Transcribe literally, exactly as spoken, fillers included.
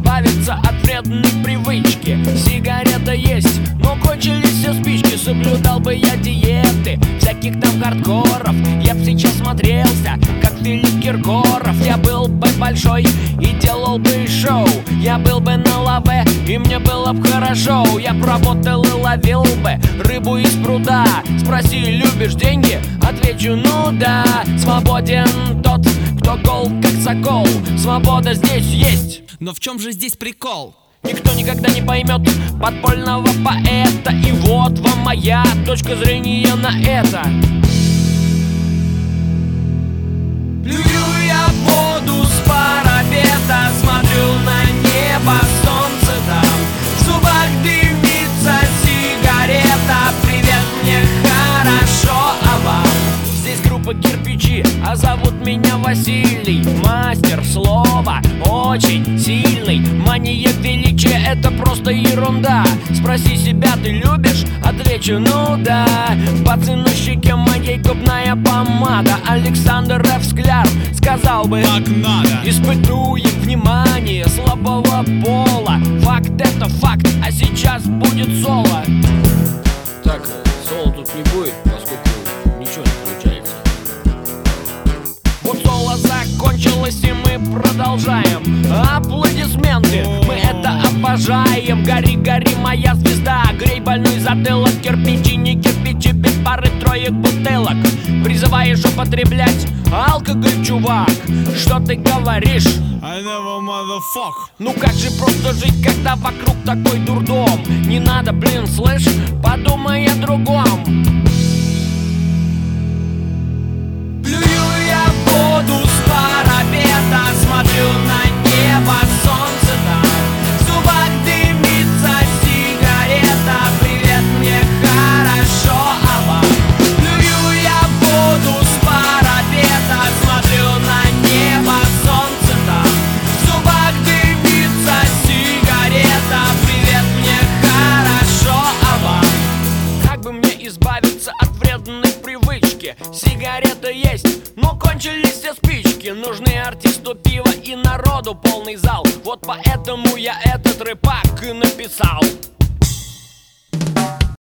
избавиться от вредной привычки. Сигарета есть, но кончились все спички. Соблюдал бы я диеты всяких там хардкоров. Я б сейчас смотрелся, как Филипп Киркоров. Я был бы большой и делал бы шоу. Я был бы на лаве, и мне было бы хорошо. Я б работал и ловил бы рыбу из пруда. Спроси, любишь деньги? Отвечу, ну да. Свободен тот, кто гол, как сокол. Свобода здесь есть. Но в чем же здесь прикол? Никто никогда не поймет подпольного поэта. И вот вам моя точка зрения на это. Плюю я в воду с парапета, смотрю на небо, солнце там. В зубах дымится сигарета. Привет, мне хорошо, а вам? Здесь группа «Кирпичи», а зовут меня Василий. Мастер слова, очень сильный. Мания величия — это просто ерунда. Спроси себя, ты любишь? Отвечу, ну да. Пацы на щеке моей губная помада. Александр Ф. Скляр сказал бы: так надо. Испытуем внимание слабого пола. Факт — это факт, а сейчас будет соло. Так, соло тут не будет, поскольку ничего не получается. Вот соло закончилось, и мы продолжаем. Аплодисменты, мы это обожаем. Гори, гори, моя звезда, грей больной затылок. Кирпичи, не кирпичи, без пары троек бутылок. Призываешь употреблять алкоголь, чувак. Что ты говоришь? I never motherfuck. Ну как же просто жить, когда вокруг такой дурдом? Не надо, блин, слышь, подумай о другом. Плюю я в воду с парапета, смотрю на небо, солнце там. В зубах дымится сигарета. Привет, мне хорошо, а вам? Плюю я в воду с парапета, смотрю на небо, солнце там. В зубах дымится сигарета. Привет, мне хорошо, а вам? Как бы мне избавиться от вредной привычки? Сигарета есть, но кончились все спички. Нужны артисту пиво и народу полный зал. Вот поэтому я этот рэпак и написал.